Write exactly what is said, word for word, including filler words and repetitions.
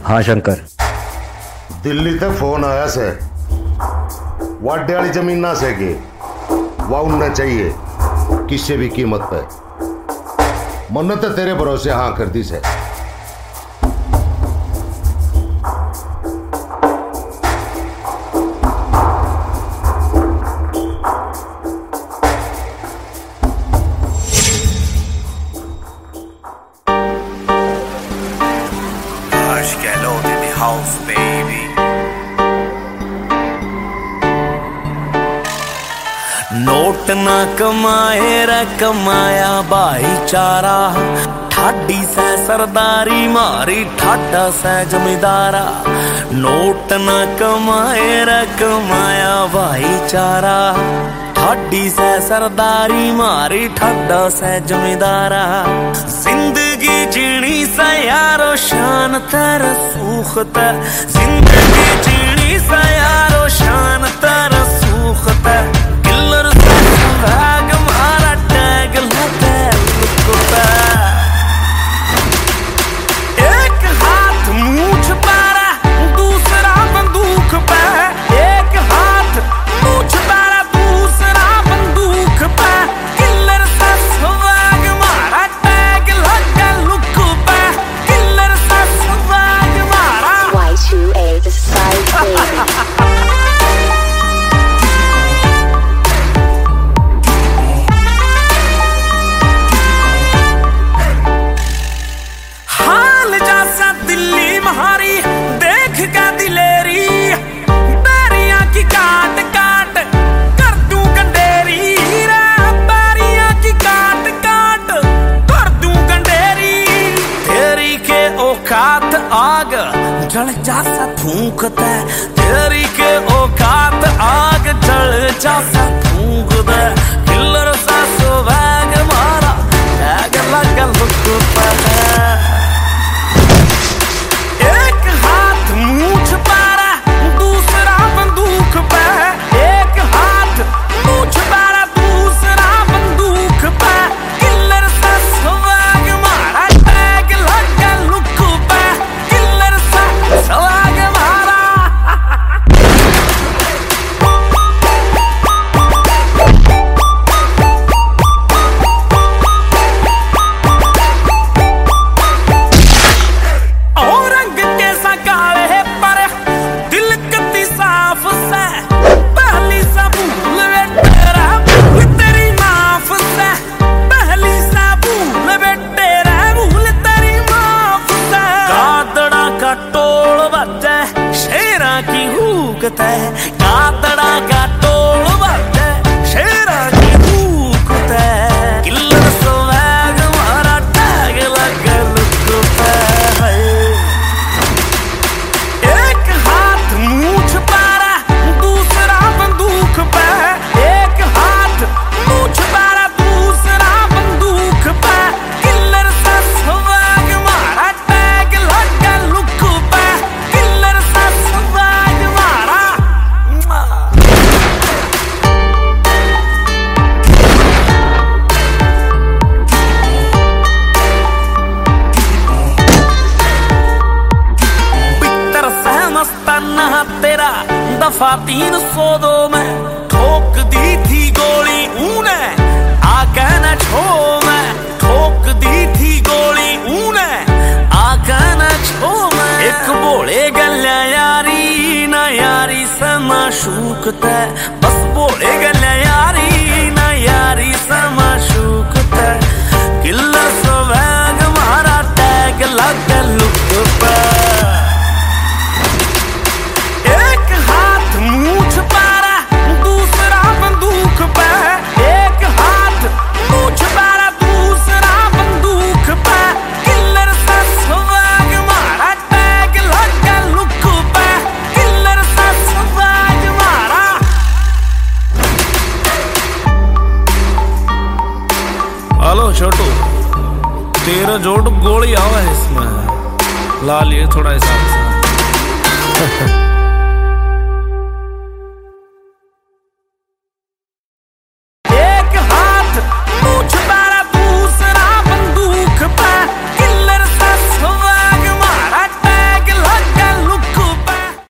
हाँ शंकर, दिल्ली तक फोन आया से वाड्डे वाली जमीन ना सेगे वह उनने चाहिए किसी भी कीमत पे। मन्नत तो तेरे भरोसे हाँ कर दी से। नोट ना कमाए रे कमाया भाईचारा, ठाडी से सरदारी मारी ठाडा से जमींदारा। नोट ना कमाए रे कमाया भाईचारा, ठाडी से सरदारी मारी ठाडा से जमींदारा। जिंदगी जीनी से यारो शान तर सूख तर, जिंदगी जीनी से यारो शान तर सूख तर। किलर से भाग मारा टैग लगा लुकता, एक हाथ मूछ पारा दूसरा बंदूक पे, एक हाथ मूछ पारा दूसरा बंदूक पे। किलर से भाग मारा टैग लगा लुकता, किलर से भाग मारा। Y two A the side baby। हारी देख का दिलेरी, बैरियां की काट काट कर दूं गंडेरी रे, बैरियां की काट काट कर दूं गंडेरी। तेरी के औकात आग जल जासा फूंकता, तेरी के औकात आग जल जासा फूंकता। किलर सा स्वैग मारा टैग लगा लुकता है, एक हाथ मूछ पारा दूसरा बंदूक पे, एक हाथ मूछ पारा दूसरा बंदूक पे। किलर सा स्वैग मारा टैग लगा लुक पे, किलर सा स्वैग मारा। कातड़ा का टोल बजे शेरा की भूख है, किलर स्वैग मारा टैग लगा लुकता है। एक हाथ मूछ पारा दूसरा बंदूक पे, एक हाथ मूछ पारा दूसरा बंदूक पे। किलर सा स्वैग मारा टैग लगा लुक पे, किलर सा स्वैग मारा। बितर सहमस्ताना तेरा दफा तीन सौ दो में ठोक दी थी गोली ऊने आके न छो में, ठोक दी थी गोली ऊने आके न छो में। एक बोले गल्या यारी ना यारी से माशूकता, बस बोले गल्या यारी ना यारी से माशूकता। किलर स्वैग मारा टैग लगा लुक पे, एक हाथ मूछ पारा दूसरा बंदूक पे, एक हाथ मूछ पारा दूसरा बंदूक पे। किलर सा स्वैग मारा टैग लगा लुक पे, किलर सा स्वैग मारा। हेलो छोटू, तेरा जोड़ गोली आवा है इसमें, ला लिए थोड़ा हिसाब से।